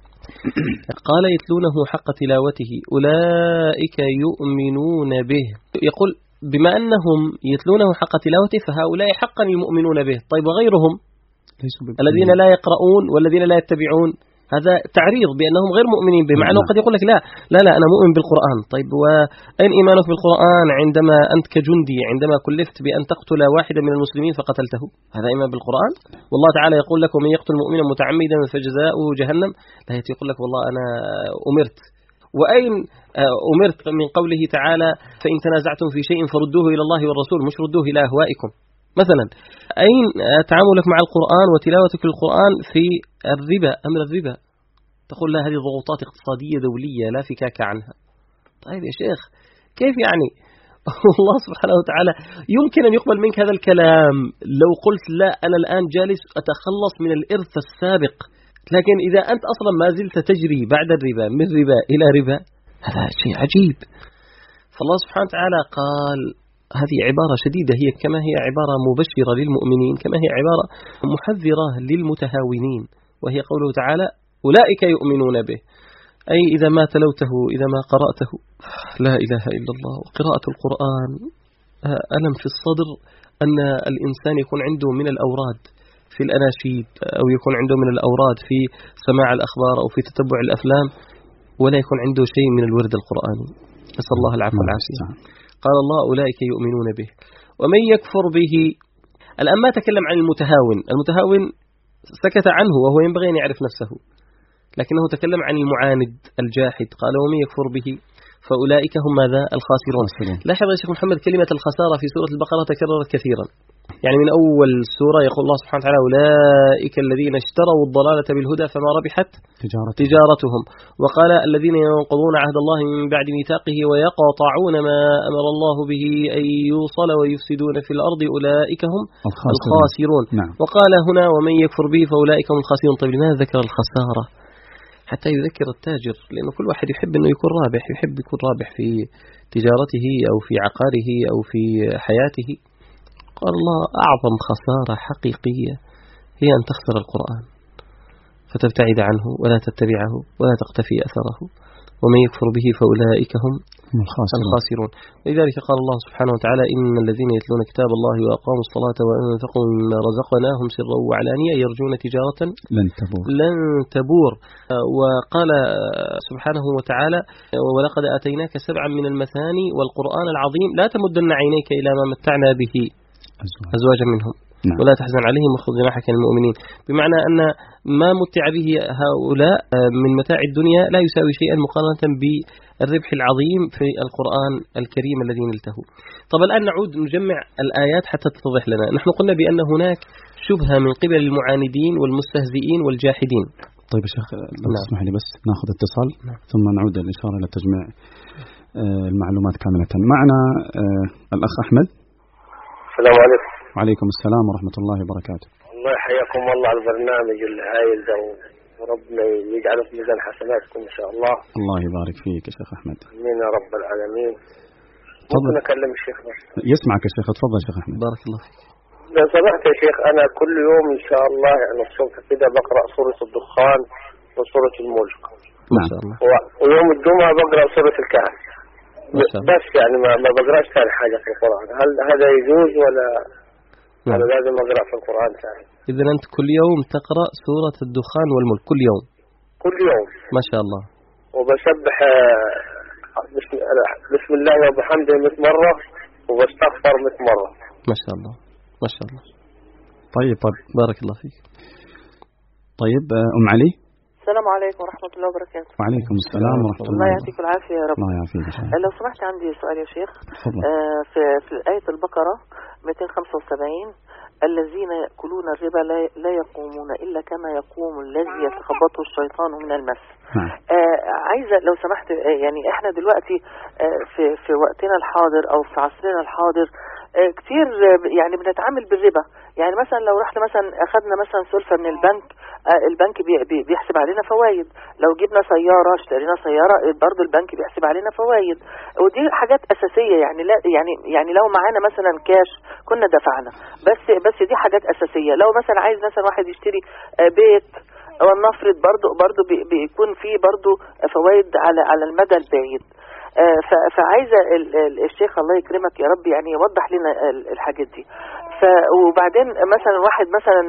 قال يتلونه حق تلاوته أولئك يؤمنون به. يقول بما أنهم يتلونه حق تلاوته فهؤلاء حقا يؤمنون به. طيب وغيرهم الذين لا يقرؤون والذين لا يتبعون، هذا تعريض بأنهم غير مؤمنين به، مع أنه قد يقول لك لا لا لا أنا مؤمن بالقرآن. طيب وأين إيمانك بالقرآن عندما أنت كجندي عندما كلفت بأن تقتل واحدا من المسلمين فقتلته؟ هذا إيمان بالقرآن؟ والله تعالى يقول لك ومن يقتل مؤمنا متعمدا فجزاؤه جهنم، لا يقول لك والله أنا أمرت وأين أمرت من قوله تعالى فإن تنازعتم في شيء فردوه إلى الله والرسول، مش ردوه إلى أهوائكم مثلا. أين تعاملك مع القرآن وتلاوتك للقرآن في الربا، أمر الربا، تقول لا هذه ضغوطات اقتصادية دولية لا فكاك عنها. طيب يا شيخ كيف يعني؟ الله سبحانه وتعالى يمكن أن يقبل منك هذا الكلام لو قلت لا أنا الآن جالس أتخلص من الإرث السابق، لكن إذا أنت أصلا ما زلت تجري بعد الربا من ربا إلى ربا، هذا شيء عجيب. فالله سبحانه وتعالى قال هذه عبارة شديدة، هي كما هي عبارة مبشرة للمؤمنين كما هي عبارة محذرة للمتهاونين، وهي قوله تعالى أولئك يؤمنون به، أي إذا ما تلوته إذا ما قرأته. لا إله إلا الله. وقراءة القرآن ألم في الصدر أن الإنسان يكون عنده من الأوراد في الأناشيد، أو يكون عنده من الأوراد في سماع الأخبار أو في تتبع الأفلام، ولا يكون عنده شيء من الورد القرآني. نسأل الله العفو والعافية. قال الله أولئك يؤمنون به ومن يكفر به. الآن ما تكلم عن المتهاون، المتهاون سكت عنه وهو ينبغي أن يعرف نفسه، لكنه تكلم عن المعاند الجاحد. قال ومن يكفر به فأولئك هم ماذا؟ الخاسرون. لاحظ يا شيخ محمد كلمة الخسارة في سورة البقرة تكررت كثيرا، يعني من أول سورة يقول الله سبحانه وتعالى أولئك الذين اشتروا الضلالة بالهدى فما ربحت تجارتهم, تجارتهم. وقال الذين ينقضون عهد الله من بعد ميثاقه ويقطعون ما أمر الله به أن يوصل ويفسدون في الأرض أولئك هم الخاسرون, الخاسرون. نعم. وقال هنا ومن يكفر به فأولئك هم الخاسرون. طيب لماذا ذكر الخسارة؟ حتى يذكر التاجر، لأنه كل واحد يحب أنه يكون رابح، يحب يكون رابح في تجارته أو في عقاره أو في حياته. قال الله أعظم خسارة حقيقية هي أن تخسر القرآن فتبتعد عنه ولا تتبعه ولا تقتفي أثره. ومن يكفر به فأولئك هم الخاسرون. لذلك قال الله سبحانه وتعالى إن الذين يتلون كتاب الله وأقاموا الصلاة وأنفقوا مما رزقناهم سرا وعلانية يرجون تجارة لن تبور, لن تبور. وقال سبحانه وتعالى ولقد آتيناك سبعا من المثاني والقرآن العظيم لا تمدن عينيك إلى ما متعنا به أزواجا منهم. نعم. ولا تحزن عليهم واخفض جناحك للمؤمنين، بمعنى أن ما متع به هؤلاء من متاع الدنيا لا يساوي شيئا مقارنة بالربح العظيم في القرآن الكريم الذي نلته. طب الآن نعود نجمع الآيات حتى تتضح لنا. نحن قلنا بأن هناك شبهة من قبل المعاندين والمستهزئين والجاحدين. طيب يا شيخ لو تسمح لي بس ناخذ اتصال. نعم. ثم نعود الإشارة إلى تجميع المعلومات كاملة. معنا الأخ أحمد. السلام عليكم. وعليكم السلام ورحمة الله وبركاته. الله يحييكم والله على البرنامج الهائل ده، وربنا يجعله في ميزان حسناتكم إن شاء الله. الله يبارك فيك يا شيخ أحمد. آمين يا رب العالمين. ممكن أكلم الشيخ بس؟ يسمعك الشيخ، تفضل يا شيخ أحمد. بارك الله فيك. لو سمحت يا شيخ أنا كل يوم إن شاء الله يعني الصبح كده بقرأ سورة الدخان وسورة الملك. نعم. ويوم الجمعة بقرأ سورة الكهف. بس يعني ما ما بقراش ثاني حاجة في القرآن. هل هذا يجوز ولا نعم. ولا لازم أقرأ في القرآن ثاني؟ إذا أنت كل يوم تقرأ سورة الدخان والملك كل يوم؟ كل يوم ما شاء الله. وبسبح بسم, بسم الله وبحمده مئة مرة وبستغفر مئة مرة. ما شاء الله ما شاء الله. طيب طيب بارك الله فيك. طيب أم علي. السلام عليكم ورحمة الله وبركاته. وعليكم السلام ورحمة الله. الله يعطيك العافية يا رب. الله يعافيك. لو سمحت عندي سؤال يا شيخ. آه في في آية البقرة مئتين وخمسة وسبعين الذين يأكلون الربا لا يقومون إلا كما يقوم الذي يتخبطه الشيطان من المس. آه عايزة لو سمحت يعني احنا دلوقتي آه في في وقتنا الحاضر أو في عصرنا الحاضر آه كتير يعني بنتعامل بالربا. يعني مثلا لو رحنا مثلا أخذنا مثلا سلفة من البنك آه البنك بي بي بيحسب علينا فوائد. لو جبنا سيارة اشترينا سيارة برضو البنك بيحسب علينا فوائد. ودي حاجات أساسية يعني لا يعني يعني لو معانا مثلا كاش كنا دفعنا، بس بس دي حاجات أساسية. لو مثلا عايز مثلا واحد يشتري آه بيت ونفرض برضو برضو بي بيكون فيه برضو فوائد على على المدى البعيد. آه فعايزة الشيخ الله يكرمك يا رب يعني يوضح لنا الحاجات دي. وبعدين مثلا واحد مثلا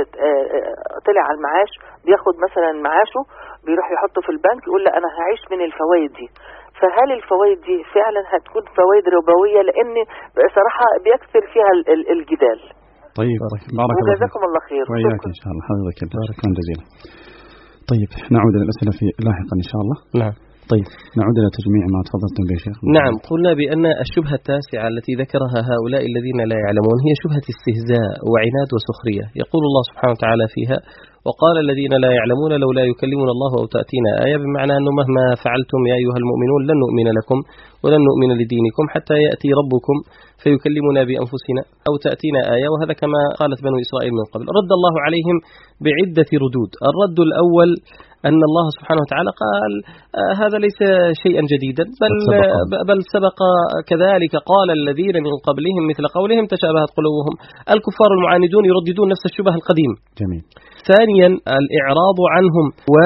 طلع على المعاش بياخد مثلا معاشه بيروح يحطه في البنك يقول لا انا هعيش من الفوائد دي. فهل الفوائد دي فعلا هتكون فوائد ربوية؟ لان صراحة بيكثر فيها الجدال. طيب بارك الله جزاكم الله خير. وإياك إن شاء الله. حضرتك شكرا جزيلا. طيب نعود للأسئلة في لاحقا إن شاء الله. نعم. طيب نعود إلى تجميع ما تفضلتم به شيخ. نعم، قلنا بأن الشبهة التاسعة التي ذكرها هؤلاء الذين لا يعلمون هي شبهة استهزاء وعناد وسخرية. يقول الله سبحانه وتعالى فيها: وقال الذين لا يعلمون لولا يكلمنا الله أو تأتينا آية، بمعنى أنه مهما فعلتم يا أيها المؤمنون لن نؤمن لكم ولن نؤمن لدينكم حتى يأتي ربكم فيكلمنا بأنفسنا أو تأتينا آية. وهذا كما قالت بنو إسرائيل من قبل. رد الله عليهم بعدة ردود. الرد الأول أن الله سبحانه وتعالى قال آه هذا ليس شيئا جديدا، بل, بل سبق كذلك قال الذين من قبلهم مثل قولهم تشابهت قلوبهم. الكفار المعاندون يرددون نفس الشبه القديم. جميل. ثانيا الإعراض عنهم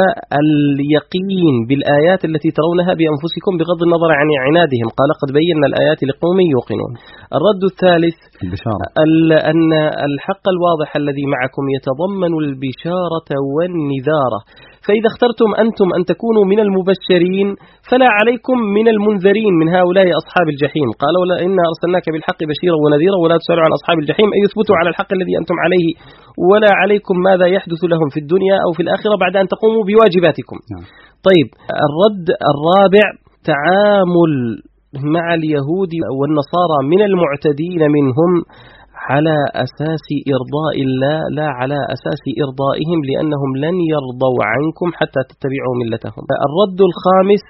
واليقين بالآيات التي ترونها بأنفسكم بغض النظر عن عنادهم. قال قد بينا الآيات لقوم يوقنون. الرد الثالث البشارة. أن الحق الواضح الذي معكم يتضمن البشارة والنذارة، فإذا اخترتم أنتم أن تكونوا من المبشرين فلا عليكم من المنذرين من هؤلاء أصحاب الجحيم. قال ولا إنا أرسلناك بالحق بشيرا ونذيرا ولا تسألوا عن أصحاب الجحيم، أي يثبتوا على الحق الذي أنتم عليه، ولا عليكم ماذا يحدث لهم في الدنيا أو في الآخرة بعد أن تقوموا بواجباتكم. طيب الرد الرابع تعامل مع اليهود والنصارى من المعتدين منهم على أساس إرضاء الله لا على أساس إرضائهم، لأنهم لن يرضوا عنكم حتى تتبعوا ملتهم. الرد الخامس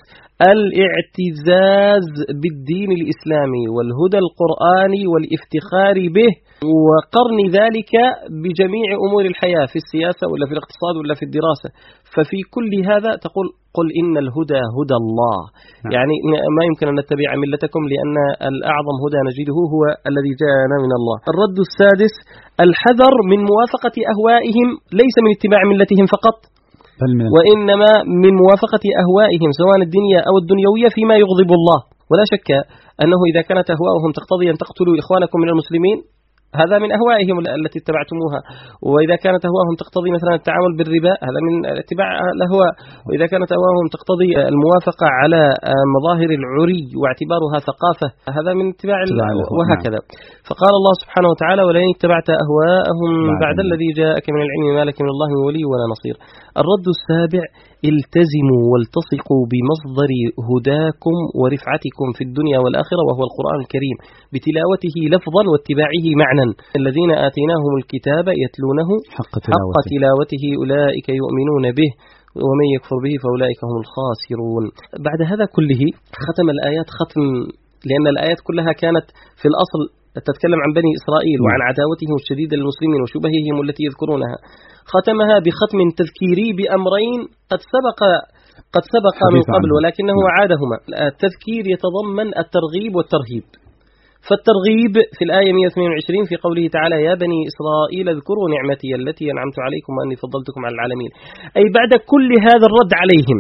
الاعتزاز بالدين الإسلامي والهدى القرآني والافتخار به وقرن ذلك بجميع أمور الحياة في السياسة ولا في الاقتصاد ولا في الدراسة. ففي كل هذا تقول قل إن الهدى هدى الله. نعم. يعني ما يمكن أن نتبع ملتكم لأن الأعظم هدى نجده هو الذي جاءنا من الله. الرد السادس الحذر من موافقة أهوائهم، ليس من اتباع ملتهم فقط وإنما من موافقة أهوائهم سواء الدنيا أو الدنيوية فيما يغضب الله. ولا شك أنه إذا كانت أهوائهم تقتضي أن تقتلوا إخوانكم من المسلمين هذا من أهوائهم التي اتبعتموها، وإذا كانت أهواءهم تقتضي مثلا التعامل بالربا هذا من اتباع الأهواء، وإذا كانت أهواءهم تقتضي الموافقة على مظاهر العري واعتبارها ثقافة هذا من اتباع وهكذا. فقال الله سبحانه وتعالى ولئن اتبعت أهواءهم بعد الذي جاءك من العلم ما لك من الله من ولي ولا نصير. الرد السابع التزموا والتصقوا بمصدر هداكم ورفعتكم في الدنيا والآخرة وهو القرآن الكريم بتلاوته لفظا واتباعه معنى. الذين آتيناهم الكتاب يتلونه حق تلاوته, حق تلاوته أولئك يؤمنون به ومن يكفر به فأولئك هم الخاسرون. بعد هذا كله ختم الآيات ختم، لأن الآيات كلها كانت في الأصل تتكلم عن بني إسرائيل وعن عداوتهم الشديدة للمسلمين وشبههم التي يذكرونها. ختمها بختم تذكيري بأمرين قد سبق قد سبق من قبل ولكنه عادهما. التذكير يتضمن الترغيب والترهيب. فالترغيب في الآية مئة واثنين وعشرين في قوله تعالى يا بني إسرائيل اذكروا نعمتي التي أنعمت عليكم وأني فضلتكم على العالمين، أي بعد كل هذا الرد عليهم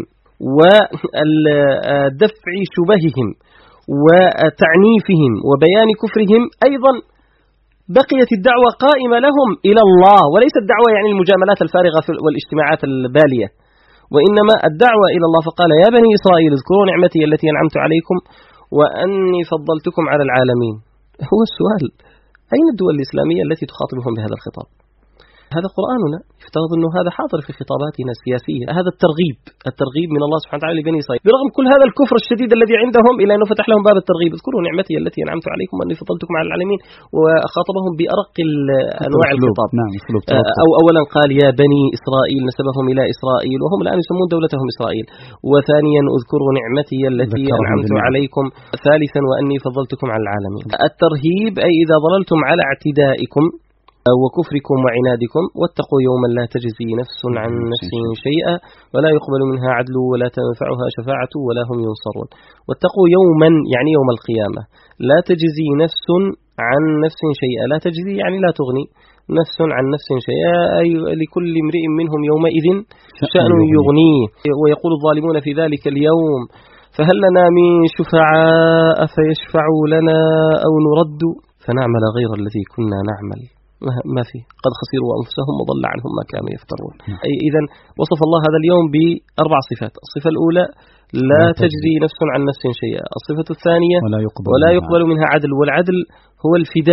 ودفع شبههم وتعنيفهم وبيان كفرهم أيضا بقيت الدعوة قائمة لهم إلى الله، وليس الدعوة يعني المجاملات الفارغة والاجتماعات البالية، وإنما الدعوة إلى الله. فقال يا بني إسرائيل اذكروا نعمتي التي أنعمت عليكم وأني فضلتكم على العالمين. هو السؤال أين الدول الإسلامية التي تخاطبهم بهذا الخطاب؟ هذا قرآننا، يفترض أنه هذا حاضر في خطاباتنا السياسية. هذا الترغيب الترغيب من الله سبحانه وتعالى لبني إسرائيل برغم كل هذا الكفر الشديد الذي عندهم إلا أنه فتح لهم باب الترغيب. اذكروا نعمتي التي أنعمت عليكم وأني فضلتكم على العالمين، وخاطبهم بأرق أنواع الخطاب. نعم. أو أولا قال يا بني إسرائيل نسبهم إلى إسرائيل وهم الآن يسمون دولتهم إسرائيل. وثانيا اذكروا نعمتي التي أنعمت عليكم. ثالثا وأني فضلتكم على العالمين. الترهيب أي إذا ظللتم على اعتدائكم وكفركم وعنادكم واتقوا يوما لا تجزي نفس عن نفس شيئا ولا يقبل منها عدل ولا تنفعها شفاعة ولا هم ينصرون. واتقوا يوما يعني يوم القيامة لا تجزي نفس عن نفس شيئا. لا تجزي يعني لا تغني نفس عن نفس شيئا، أي لكل امرئ منهم يومئذ شأن يغنيه. ويقول الظالمون في ذلك اليوم فهل لنا من شفعاء فيشفعوا لنا أو نرد فنعمل غير الذي كنا نعمل ما فيه قد خسروا أنفسهم وضل عنهم ما كانوا يفترون. أي إذن وصف الله هذا اليوم بأربع صفات. الصفة الأولى لا تجزي نفس عن نفس شيئا. الصفة الثانية ولا يقبل, ولا يقبل منها عدل، والعدل هو الفداء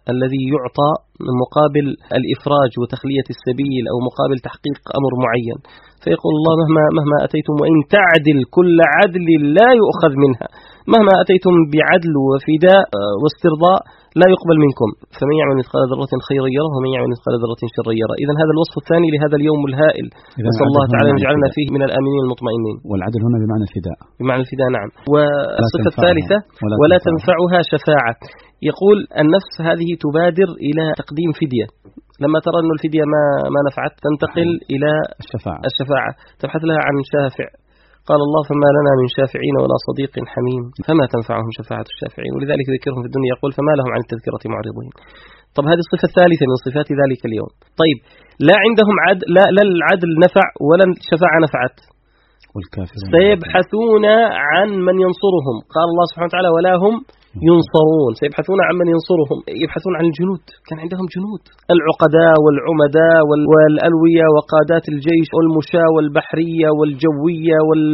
الذي يعطى مقابل الإفراج وتخلية السبيل أو مقابل تحقيق أمر معين، فيقول الله مهما مهما أتيتم وإن تعدل كل عدل لا يؤخذ منها، مهما أتيتم بعدل وفداء واسترضاء لا يقبل منكم، فمن يعمل مثقال ذرة خيرا يره ومن يعمل مثقال ذرة شرا يره. إذن هذا الوصف الثاني لهذا اليوم الهائل، نسأل الله تعالى أن يجعلنا فيه من الآمنين المطمئنين. والعدل هنا بمعنى الفداء، بمعنى الفداء نعم. والصفة الثالثة ولا, ولا تنفعها شفاعة. يقول النفس هذه تبادر إلى تقديم فدية، لما ترى أن الفدية ما ما نفعت تنتقل إلى الشفاعة. الشفاعة تبحث لها عن شافع. قال الله فما لنا من شافعين ولا صديق حميم فما تنفعهم شفاعة الشافعين، ولذلك ذكرهم في الدنيا يقول فما لهم عن التذكرة معرضين. طب هذه الصفة الثالثة من صفات ذلك اليوم. طيب لا عندهم عدل، لا, لا العدل نفع ولا الشفاعة نفعت، سيبحثون عن من ينصرهم. قال الله سبحانه وتعالى ولا هم ينصرون، سيبحثون عن من ينصرهم، يبحثون عن الجنود، كان عندهم جنود العقداء والعمداء والألوية وقادات الجيش والمشاة والبحرية والجوية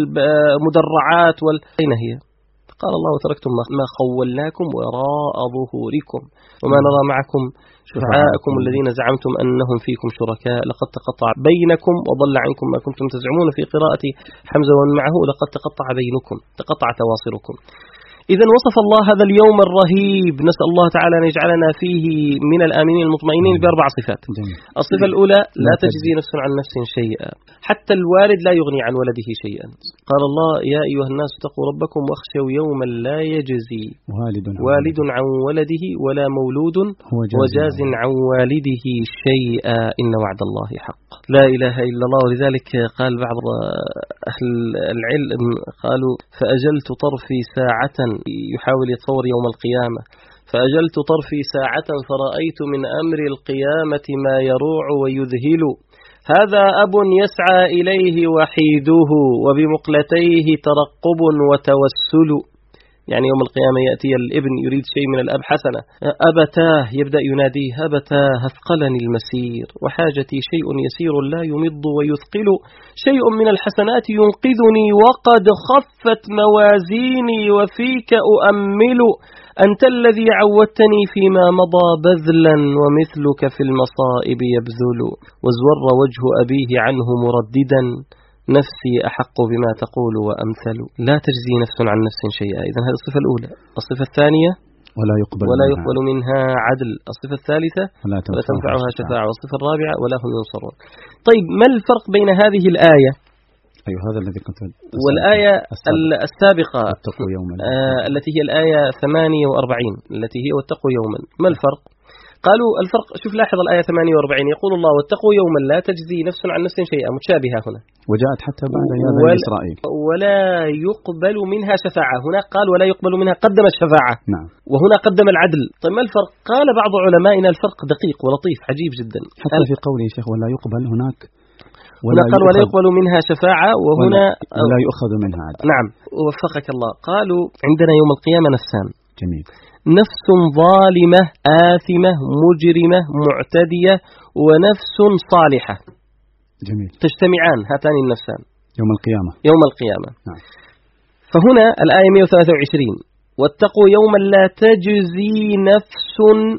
والمدرعات وال... أين هي؟ قال الله وتركتم ما خولناكم وراء ظهوركم وما نرى معكم شفعاءكم الذين زعمتم أنهم فيكم شركاء لقد تقطع بينكم وضل عنكم ما كنتم تزعمون، في قراءة حمزة ومن معه لقد تقطع بينكم، تقطع تواصلكم. إذن وصف الله هذا اليوم الرهيب، نسأل الله تعالى أن يجعلنا فيه من الآمنين المطمئنين بأربع صفات. الصفة الأولى لا تجزي نفس عن نفس شيئا، حتى الوالد لا يغني عن ولده شيئا. قال الله يا أيها الناس اتقوا ربكم واخشوا يوما لا يجزي والد, والد عن ولده ولا مولود وجاز عن والده شيئا إن وعد الله حق. لا إله إلا الله. ولذلك قال بعض أهل العلم قالوا فأجلت طرفي ساعة، يحاول يتصور يوم القيامة، فأجلت طرفي ساعة فرأيت من أمر القيامة ما يروع ويذهل، هذا أب يسعى إليه وحيده وبمقلتيه ترقب وتوسل. يعني يوم القيامة يأتي الابن يريد شيء من الأب حسنة، أبتاه يبدأ يناديه أبتاه أثقلني المسير وحاجتي شيء يسير لا يمض ويثقل، شيء من الحسنات ينقذني وقد خفت موازيني وفيك أؤمل، أنت الذي عودتني فيما مضى بذلا ومثلك في المصائب يبذل، وازور وجه أبيه عنه مرددا نفسي أحق بما تقول وأمثل. لا تجزي نفس عن نفس شيئا. إذن هذه الصفة الأولى. الصفة الثانية ولا يقبل, ولا يقبل منها عدل. الصفة الثالثة ولا تنفعها شفاعة. والصفة الرابعة ولا هم ينصرون. طيب ما الفرق بين هذه الآية أيوة هذا الذي كنت والآية السابقة يوما آه التي هي الآية ثمانية وأربعين التي هي واتقوا يوما؟ ما الفرق؟ قالوا الفرق، شوف لاحظ الآية ثمانية وأربعين يقول الله واتقوا يوما لا تجزي نفس عن نفس شيئا، متشابهة هنا، وجاءت حتى بعد يا بني إسرائيل ولا يقبل منها شفاعة، هناك قال ولا يقبل منها قدم الشفاعة نعم، وهنا قدم العدل. طيب ما الفرق؟ قال بعض علمائنا الفرق دقيق ولطيف عجيب جدا، حتى في قوله يا شيخ ولا يقبل هناك ولا قال ولا يقبل منها شفاعة وهنا ولا, ولا يؤخذ منها عدل. نعم وفقك الله. قالوا عندنا يوم القيامة نفسان، جميل، نفس ظالمة آثمة مجرمة معتدية ونفس صالحة، جميل، تجتمعان هاتان النفسان يوم القيامة يوم القيامة نعم. فهنا الآية مئة وثلاثة وعشرين واتقوا يوما لا تجزي نفس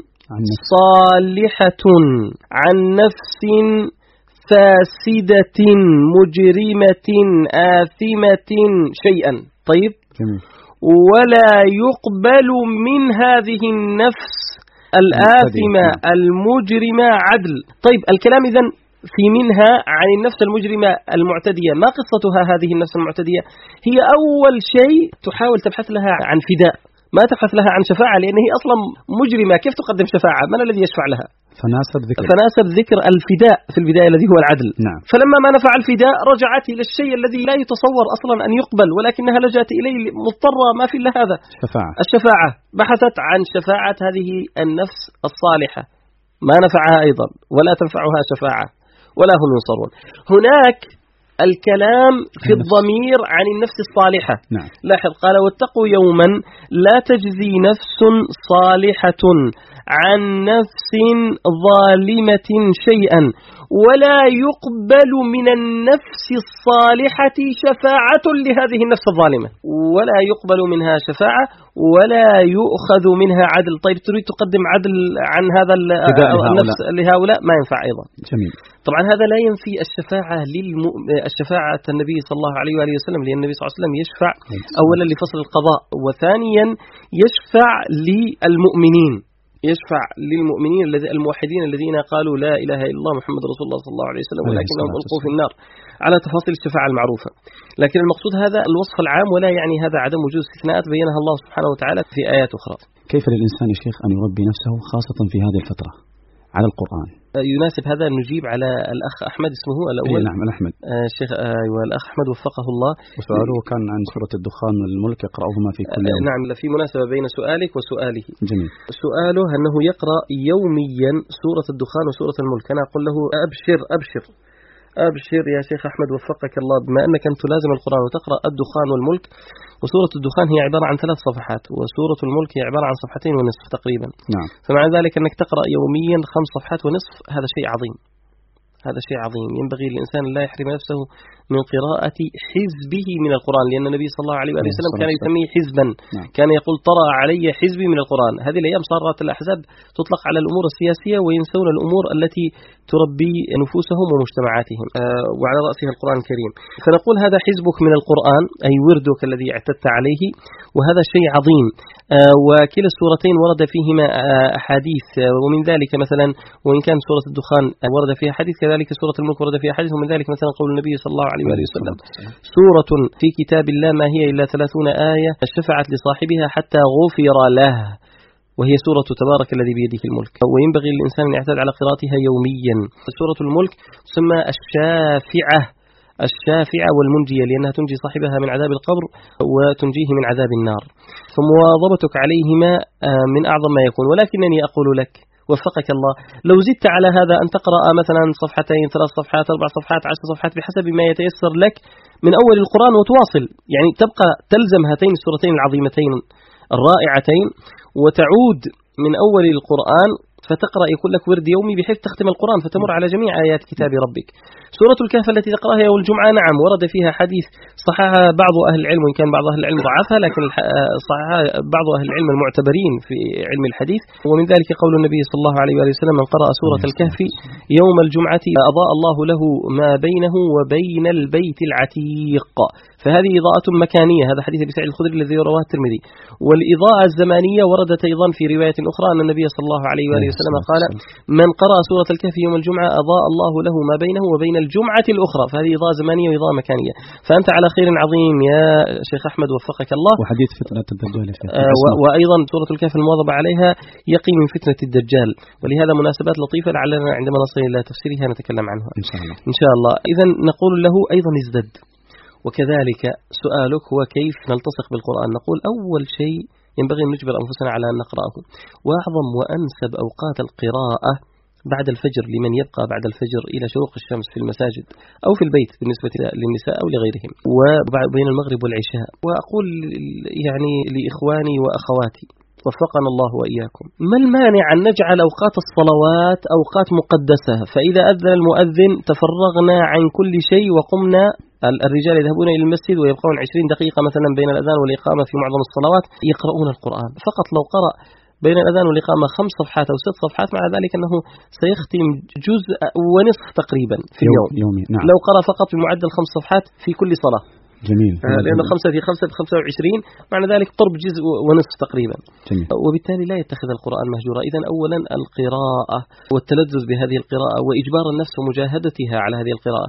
صالحة عن نفس فاسدة مجرمة آثمة شيئا. طيب جميل. ولا يقبل من هذه النفس الآثمة المجرمة عدل. طيب الكلام إذن في منها عن النفس المجرمة المعتدية، ما قصتها هذه النفس المعتدية؟ هي أول شيء تحاول تبحث لها عن فداء، ما تبحث لها عن شفاعة، لأن هي أصلا مجرمة، كيف تقدم شفاعة؟ من الذي يشفع لها؟ فناسب ذكر فناسب ذكر الفداء في البداية الذي هو العدل. نعم. فلما ما نفع الفداء رجعت إلى الشيء الذي لا يتصور أصلا أن يقبل، ولكنها لجأت إليه مضطرة، ما في إلا هذا شفاعة. الشفاعة، بحثت عن شفاعة هذه النفس الصالحة، ما نفعها أيضا ولا تنفعها شفاعة ولا هم ينصرون. هناك الكلام في الضمير عن النفس الصالحة. نعم. لاحظ قال واتقوا يوما لا تجزي نفس صالحة عن نفس ظالمة شيئا ولا يقبل من النفس الصالحة شفاعة لهذه النفس الظالمة، ولا يقبل منها شفاعة ولا يؤخذ منها عدل. طيب تريد تقدم عدل عن هذا النفس لهؤلاء؟ ما ينفع أيضا. جميل. طبعا هذا لا ينفي الشفاعة للمؤمن، الشفاعة النبي صلى الله عليه وآله وسلم، لأن النبي صلى الله عليه وسلم يشفع أولا لفصل القضاء، وثانيا يشفع للمؤمنين، يشفع للمؤمنين الموحدين الذين قالوا لا إله إلا الله محمد رسول الله صلى الله عليه وسلم ولكنهم ألقوا في النار، على تفاصيل الشفاعة المعروفة. لكن المقصود هذا الوصف العام، ولا يعني هذا عدم وجود استثناءات بينها الله سبحانه وتعالى في آيات أخرى. كيف للإنسان يا شيخ أن يربي نفسه خاصة في هذه الفترة على القرآن؟ يناسب هذا أن نجيب على الأخ أحمد اسمه الأول. نعم الأحمد. آه الشيخ أيوة الأخ أحمد وفقه الله. وسؤاله كان عن سورة الدخان والملك يقرأهما في كل يوم. آه نعم، في مناسبة بين سؤالك وسؤاله. جميل. سؤاله أنه يقرأ يوميا سورة الدخان وسورة الملك. أنا أقول له أبشر أبشر أبشر يا شيخ أحمد وفقك الله، بما أنك أنت تلازم القرآن وتقرأ الدخان والملك. وسورة الدخان هي عبارة عن ثلاث صفحات، وسورة الملك هي عبارة عن صفحتين ونصف تقريبا. نعم. فمع ذلك أنك تقرأ يوميا خمس صفحات ونصف، هذا شيء عظيم، هذا شيء عظيم. ينبغي للإنسان لا يحرم نفسه من قراءة حزبه من القرآن، لأن النبي صلى الله عليه وسلم كان يسميه حزبا. نعم. كان يقول طرأ علي حزبي من القرآن. هذه الأيام صارت الأحزاب تطلق على الأمور السياسية وينسون الأمور التي تربي نفوسهم ومجتمعاتهم، آه وعلى رأسها القرآن الكريم. فنقول هذا حزبك من القرآن، أي وردك الذي اعتدت عليه، وهذا شيء عظيم. آه وكلا السورتين ورد فيهما آه أحاديث، آه ومن ذلك مثلا وإن كان سورة الدخان آه ورد فيها حديث، كذلك سورة الملك ورد فيها حديث، ومن ذلك مثلا قول النبي صلى الله عليه وسلم سورة في كتاب الله ما هي إلا ثلاثون آية شفعت لصاحبها حتى غفر له، وهي سورة تبارك الذي بيده الملك. وينبغي للإنسان أن يعتاد على قراءتها يوميا. سورة الملك تسمى الشافعة، الشافعة والمنجية، لأنها تنجي صاحبها من عذاب القبر وتنجيه من عذاب النار. فمواظبتك عليهما من أعظم ما يكون. ولكنني أقول لك وفقك الله، لو زدت على هذا أن تقرأ مثلا صفحتين ثلاث صفحات أربع صفحات عشر صفحات بحسب ما يتيسر لك من أول القرآن وتواصل، يعني تبقى تلزم هاتين السورتين العظيمتين الرائعتين وتعود من أول القرآن فتقرأ يكون لك ورد يومي بحيث تختم القرآن فتمر على جميع آيات كتاب ربك. سورة الكهف التي تقرأها يوم الجمعة نعم ورد فيها حديث صححها بعض أهل العلم، وإن كان بعض أهل العلم ضعفها، لكن صححها بعض أهل العلم المعتبرين في علم الحديث. ومن ذلك قول النبي صلى الله عليه وسلم من قرأ سورة الكهف يوم الجمعة أضاء الله له ما بينه وبين البيت العتيق. فهذه إضاءة مكانية، هذا حديث أبي سعيد الخدري الذي رواه الترمذي. والإضاءة الزمانية وردت أيضا في رواية أخرى أن النبي صلى الله عليه وآله وسلم قال من قرأ سورة الكهف يوم الجمعة أضاء الله له ما بينه وبين الجمعة الأخرى. فهذه إضاءة زمانية وإضاءة مكانية. فأنت على خير عظيم يا شيخ أحمد وفقك الله. وحديث فتنة الدجال آه وأيضا سورة الكهف المواظبة عليها يقي من فتنة الدجال، ولهذا مناسبات لطيفة لعلنا عندما نصل إلى تفسيرها نتكلم عنها إن شاء الله. إن شاء الله. إذن نقول له أيضا ازدد. وكذلك سؤالك هو كيف نلتصق بالقرآن. نقول أول شيء ينبغي أن نجبر أنفسنا على أن نقرأه، وأعظم وأنسب أوقات القراءة بعد الفجر لمن يبقى بعد الفجر إلى شروق الشمس في المساجد أو في البيت بالنسبة للنساء أو لغيرهم، وبين المغرب والعشاء. وأقول يعني لإخواني وأخواتي وفقنا الله وإياكم، ما المانع أن نجعل أوقات الصلوات أوقات مقدسة؟ فإذا أذن المؤذن تفرغنا عن كل شيء وقمنا. الرجال يذهبون إلى المسجد ويبقون عشرين دقيقة مثلا بين الأذان والإقامة في معظم الصلوات يقرؤون القرآن. فقط لو قرأ بين الأذان والإقامة خمس صفحات أو ست صفحات، مع ذلك أنه سيختم جزء ونصف تقريبا في اليوم يومي. نعم. لو قرأ فقط بمعدل خمس صفحات في كل صلاة. جميل. آه لأن خمسة في خمسة في خمسة وعشرين، معنى ذلك قرب جزء ونصف تقريبا. جميل. وبالتالي لا يتخذ القرآن مهجورا. إذن أولا القراءة والتلذذ بهذه القراءة وإجبار النفس ومجاهدتها على هذه القراءة.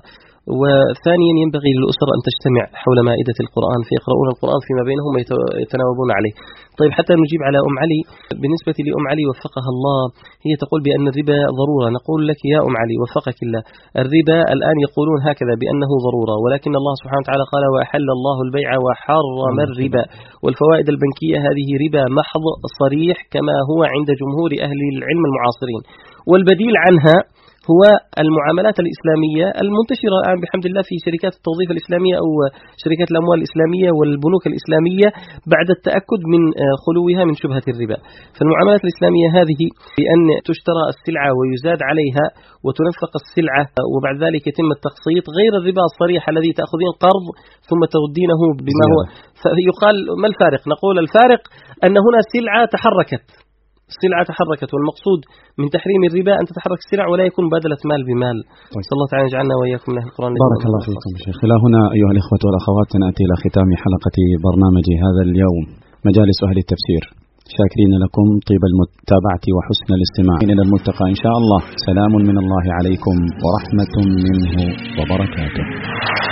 وثانيا ينبغي للأسرة أن تجتمع حول مائدة القرآن فيقرؤون القرآن فيما بينهم ويتناوبون عليه. طيب حتى نجيب على أم علي، بالنسبة لأم علي وفقها الله هي تقول بأن الربا ضرورة. نقول لك يا أم علي وفقك الله، الربا الآن يقولون هكذا بأنه ضرورة، ولكن الله سبحانه وتعالى قال وأحل الله البيع وحرم الربا، والفوائد البنكية هذه ربا محض صريح كما هو عند جمهور أهل العلم المعاصرين. والبديل عنها هو المعاملات الإسلامية المنتشرة الآن بحمد الله في شركات التوظيف الإسلامية أو شركات الأموال الإسلامية والبنوك الإسلامية بعد التأكد من خلوها من شبهة الربا. فالمعاملات الإسلامية هذه بأن تشترى السلعة ويزاد عليها وتنفق السلعة وبعد ذلك يتم التقسيط، غير الربا الصريح الذي تأخذين قرض ثم تردينه بما هو. فيقال ما الفارق؟ نقول الفارق أن هنا سلعة تحركت السلعة تحركت، والمقصود من تحريم الربا أن تتحرك السلع ولا يكون بدلة مال بمال. صلى الله تعالى يجعلنا وإياكم من أهل القرآن. بارك الله فيكم شيخ. إلى هنا أيها الإخوة والأخوات نأتي إلى ختام حلقة برنامج هذا اليوم مجالس أهل التفسير، شاكرين لكم طيب المتابعة وحسن الاستماع. إلى الملتقى إن شاء الله. سلام من الله عليكم ورحمة منه وبركاته.